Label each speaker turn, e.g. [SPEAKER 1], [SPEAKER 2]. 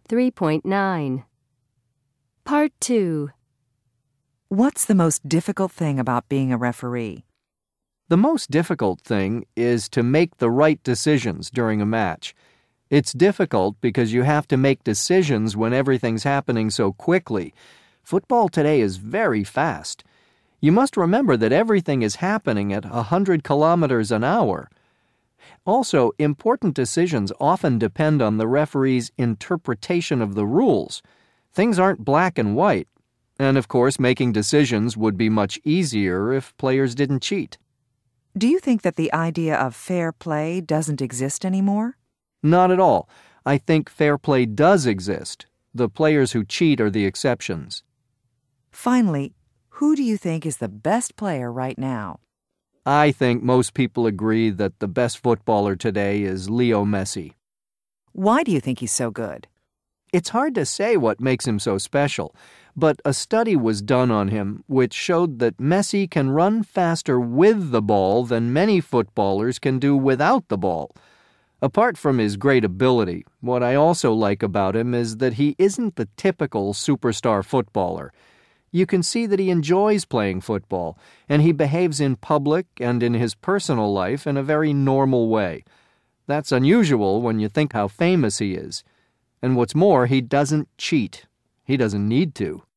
[SPEAKER 1] 3.9. Part 2.
[SPEAKER 2] What's the most difficult thing about being a referee?
[SPEAKER 3] The most difficult thing is to make the right decisions during a match. It's difficult because you have to make decisions when everything's happening so quickly. Football today is very fast. You must remember that everything is happening at 100 kilometers an hour. Also, important decisions often depend on the referee's interpretation of the rules. Things aren't black and white. And of course, making decisions would be much easier if players didn't cheat.
[SPEAKER 2] Do you think that the idea of fair play doesn't exist anymore?
[SPEAKER 3] Not at all. I think fair play does exist. The players who cheat are the exceptions.
[SPEAKER 2] Finally, who do you think is the best player right now?
[SPEAKER 3] I think most people agree that the best footballer today is Leo Messi.
[SPEAKER 2] Why do you think he's so good?
[SPEAKER 3] It's hard to say what makes him so special, but a study was done on him which showed that Messi can run faster with the ball than many footballers can do without the ball. Apart from his great ability, what I also like about him is that he isn't the typical superstar footballer. You can see that he enjoys playing football, and he behaves in public and in his personal life in a very normal way. That's unusual when you think how famous he is. And what's more, he doesn't cheat. He doesn't need to.